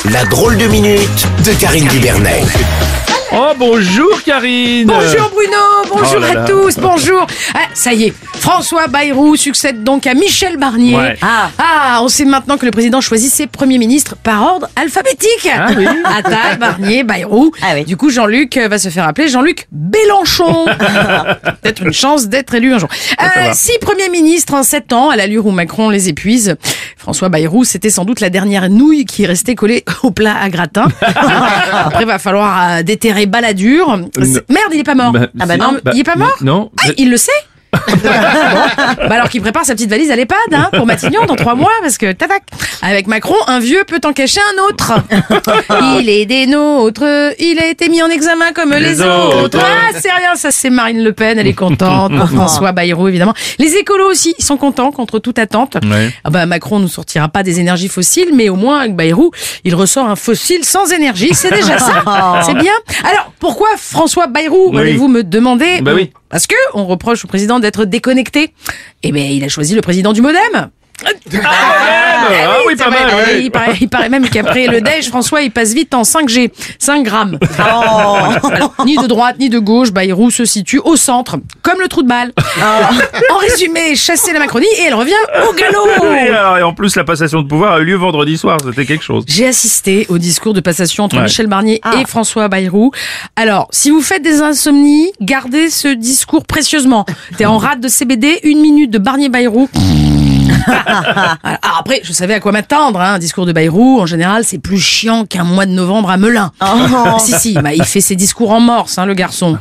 La drôle de minute de Karine Dubernet. Oh, bonjour Karine. Bonjour Bruno, bonjour Oh là là. à tous, bonjour. Ah, ça y est, François Bayrou succède donc à Michel Barnier. Ouais. On sait maintenant que le président choisit ses premiers ministres par ordre alphabétique. Ah oui. Attal, Barnier, Bayrou. Ah oui. Du coup, Jean-Luc va se faire appeler Jean-Luc Bélenchon. Peut-être une chance d'être élu un jour. ça va. 6 premiers ministres en 7 ans, à l'allure où Macron les épuise. François Bayrou, c'était sans doute la dernière nouille qui restait collée au plat à gratin. Après, va falloir déterrer Balladur. Merde, il est pas mort. Ah bah non, il est pas mort. Non. Ah, il le sait. Alors qu'il prépare sa petite valise à l'EHPAD pour Matignon dans 3 mois parce que tatac. Avec Macron, un vieux peut en cacher un autre. Il est des nôtres, il a été mis en examen comme les autres. Ah, c'est rien, ça c'est Marine Le Pen, elle est contente. François Bayrou évidemment. Les écolos aussi, ils sont contents contre toute attente. Ouais. Macron ne sortira pas des énergies fossiles, mais au moins avec Bayrou, il ressort un fossile sans énergie, c'est déjà ça. C'est bien. Alors pourquoi François Bayrou, Oui. allez-vous me demander? Bah oui. Parce que on reproche au président d'être déconnecté. Eh bien, il a choisi le président du modem. Ah oui, c'est pas vrai. mal. Ouais. Il paraît même qu'après le déj, François, il passe vite en 5G, 5 grammes. Alors, ni de droite, ni de gauche, Bayrou se situe au centre, comme le trou de balle. En résumé, chasser la Macronie et elle revient au galop. Et en plus, la passation de pouvoir a eu lieu vendredi soir. C'était quelque chose. J'ai assisté au discours de passation entre Ouais. Michel Barnier et François Bayrou. Alors, si vous faites des insomnies, gardez ce discours précieusement. T'es en rate de CBD, 1 minute de Barnier-Bayrou. Alors, après, je savais à quoi m'attendre. Un discours de Bayrou, en général, c'est plus chiant qu'un mois de novembre à Melun. Si, il fait ses discours en morse, le garçon.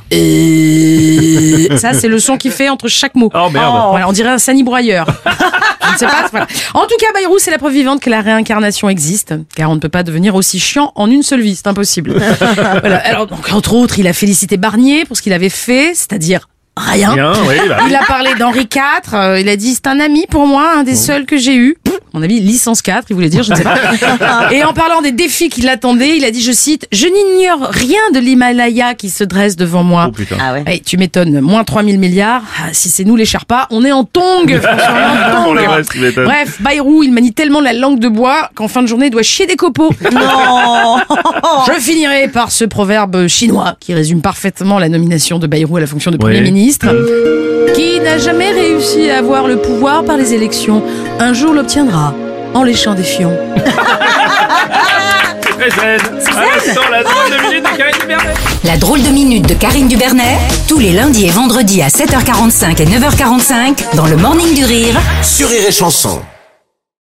Ça, c'est le son qu'il fait entre chaque mot. Oh, merde. Voilà, on dirait un sanibroyeur. Je ne sais pas. Voilà. En tout cas, Bayrou, c'est la preuve vivante que la réincarnation existe, car on ne peut pas devenir aussi chiant en une seule vie, c'est impossible. Voilà. Alors, donc, entre autres, il a félicité Barnier pour ce qu'il avait fait, c'est-à-dire rien. Bien, oui, bah. Il a parlé d'Henri IV, il a dit c'est un ami pour moi, un des seuls que j'ai eu. À mon avis, licence 4, il voulait dire, je ne sais pas. Et en parlant des défis qui l'attendaient, il a dit, je cite, je n'ignore rien de l'Himalaya qui se dresse devant moi. Oh putain. Ah ouais. Hey, tu m'étonnes, moins 3000 milliards. Ah, si c'est nous les Sherpas, on est en tongue, franchement, en Pour le tongue. reste, tu m'étonnes. Bref, Bayrou, il manie tellement la langue de bois qu'en fin de journée, il doit chier des copeaux. Non. Je finirai par ce proverbe chinois qui résume parfaitement la nomination de Bayrou à la fonction de Premier Oui. ministre. Qui n'a jamais réussi à avoir le pouvoir par les élections, un jour l'obtiendra en léchant des fions. C'est très zen. À l'instant, la drôle de minute de Karine Dubernet. La drôle de minute de Karine Dubernet, tous les lundis et vendredis à 7h45 et 9h45 dans le Morning du Rire Sur Rire et Chanson.